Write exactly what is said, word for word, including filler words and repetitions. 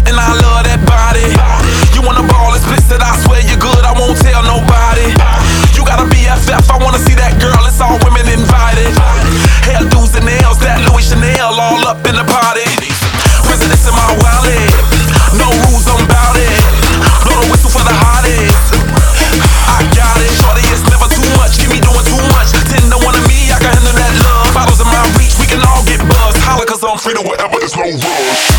and I love that body. You wanna ball, it's blitzed, I swear you're good, I won't tell nobody. You got a B F F, I wanna see that girl, it's all women invited. Hairdos and nails, that Louis Chanel, all up in the party. Residence in my wallet, no rules, I'm bout it. Blow the whistle for the hottest. I got it, shorty, it's never too much. Keep me doing too much. Ten to one of me, I can handle that love. Bottles in my reach, we can all get buzzed. Holla, cause I'm free to wherever, it's no rush.